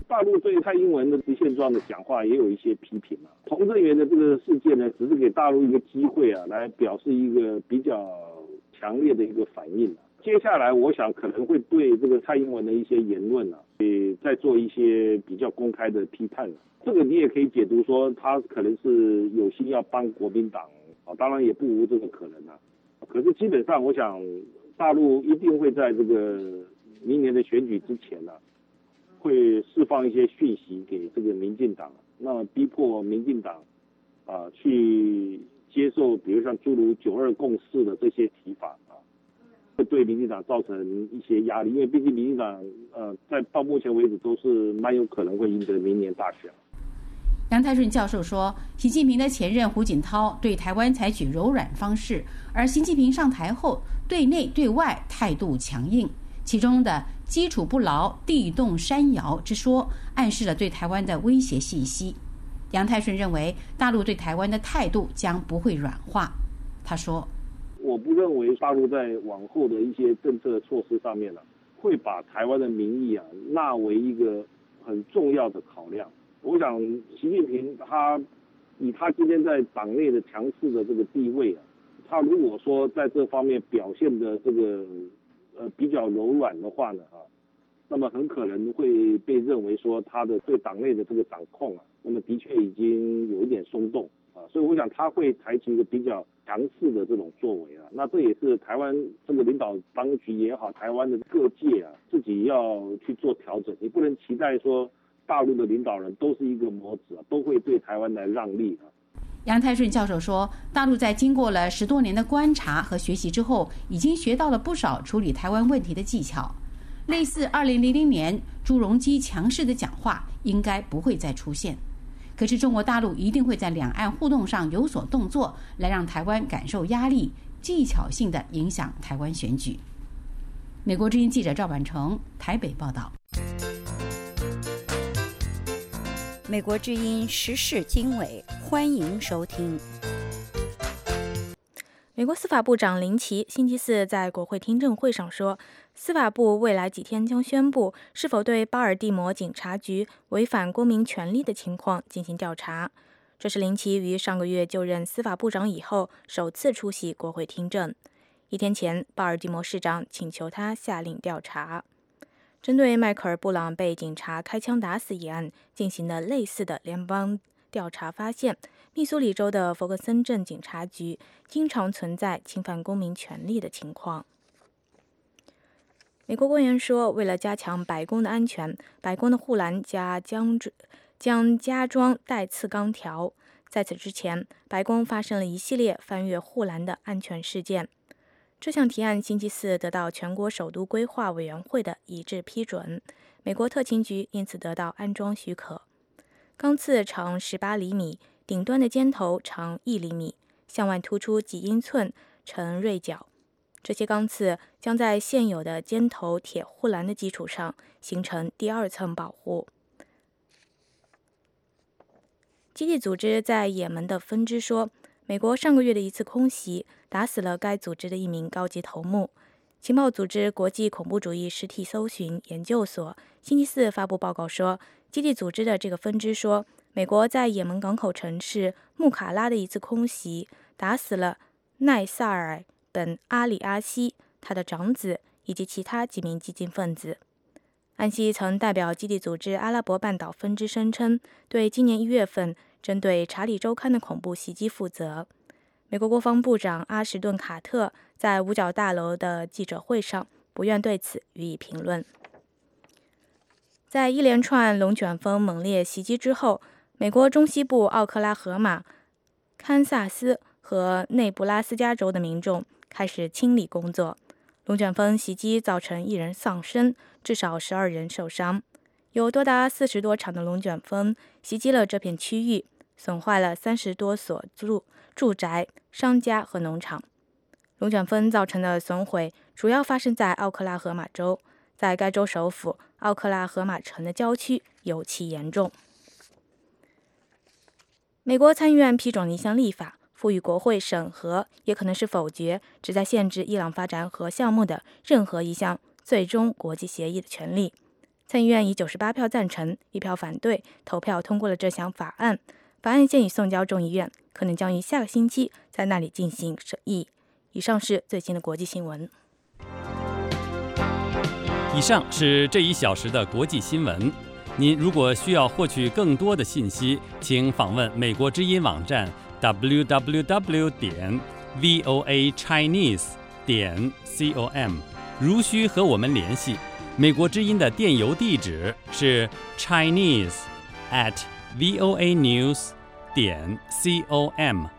大陆对蔡英文的现状的讲话也有一些批评啊。童振源的这个事件呢，只是给大陆一个机会啊，来表示一个比较强烈的一个反应啊。接下来我想可能会对这个蔡英文的一些言论啊，也再做一些比较公开的批判啊。这个你也可以解读说，他可能是有心要帮国民党啊，当然也不无这个可能啊。可是基本上，我想大陆一定会在这个明年的选举之前呢、啊，会释放一些讯息给这个民进党，那么逼迫民进党啊去接受，比如像诸如九二共识的这些提法啊，会对民进党造成一些压力，因为毕竟民进党呃在到目前为止都是蛮有可能会赢得明年大选。 杨泰顺教授说，习近平的前任胡锦涛对台湾采取柔软方式，而习近平上台后对内对外态度强硬，其中的基础不牢、地动山摇之说，暗示了对台湾的威胁信息。杨泰顺认为，大陆对台湾的态度将不会软化。他说：“ 我不认为大陆在往后的一些政策措施上面呢、啊，会把台湾的民意啊纳为一个很重要的考量。我想，习近平他以他今天在党内的强势的这个地位啊，他如果说在这方面表现的这个呃比较柔软的话呢啊，那么很可能会被认为说他的对党内的这个掌控啊，那么的确已经有一点松动啊，所以我想他会采取一个比较强势的这种作为啊。那这也是台湾这个领导当局也好，台湾的各界啊自己要去做调整，你不能期待说大陆的领导人都是一个模子啊，都会对台湾来让利啊。 杨泰顺教授说，大陆在经过了十多年的观察和学习之后，已经学到了不少处理台湾问题的技巧。类似二零零零年朱镕基强势的讲话，应该不会再出现。可是中国大陆一定会在两岸互动上有所动作，来让台湾感受压力，技巧性的影响台湾选举。美国之音记者赵婉成台北报道。 美国之音时事经纬，欢迎收听。 美国司法部长林奇星期四在国会听证会上说，司法部未来几天将宣布是否对巴尔的摩警察局违反公民权利的情况进行调查。这是林奇于上个月就任司法部长以后首次出席国会听证。一天前，巴尔的摩市长请求他下令调查。针对迈克尔·布朗被警察开枪打死一案进行的类似的联邦调查发现，密苏里州的弗格森镇警察局经常存在侵犯公民权利的情况。美国官员说，为了加强白宫的安全，白宫的护栏加将将加装带刺钢条。在此之前，白宫发生了一系列翻越护栏的安全事件。这项提案星期四得到全国首都规划委员会的一致批准，美国特勤局因此得到安装许可。钢刺长十八厘米，顶端的尖头长一厘米，向外突出几英寸，呈锐角。这些钢刺将在现有的尖头铁护栏的基础上形成第二层保护。基地组织在也门的分支说，美国上个月的一次空袭打死了该组织的一名高级头目。情报组织国际恐怖主义实体搜寻研究所星期四发布报告说，基地组织的这个分支说，美国在也门港口城市穆卡拉的一次空袭打死了奈萨尔本阿里阿西、他的长子以及其他几名激进分子。安西曾代表基地组织阿拉伯半岛分支声称，对今年一月份针对查理周刊的恐怖袭击负责。美国国防部长阿什顿·卡特在五角大楼的记者会上不愿对此予以评论。在一连串龙卷风猛烈袭击之后，美国中西部奥克拉荷马、堪萨斯和内布拉斯加州的民众开始清理工作。龙卷风袭击造成一人丧生，至少十二人受伤。有多达四十多场的龙卷风袭击了这片区域，损坏了三十多所住住宅、商家和农场。龙卷风造成的损毁主要发生在奥克拉荷马州，在该州首府奥克拉荷马城的郊区尤其严重。美国参议院批准了一项立法，赋予国会审核，也可能是否决，旨在限制伊朗发展核项目的任何一项最终国际协议的权利。 参议院以九十八票赞成、一票反对投票通过了这项法案。法案现已送交众议院，可能将于下个星期在那里进行审议。以上是最新的国际新闻。 以上是这一小时的国际新闻。您如果需要获取更多的信息，请访问美国之音网站 double-u double-u double-u 点 voa chinese 点 com。如需和我们联系，美国之音的电邮地址是 chinese at voa news 点 com。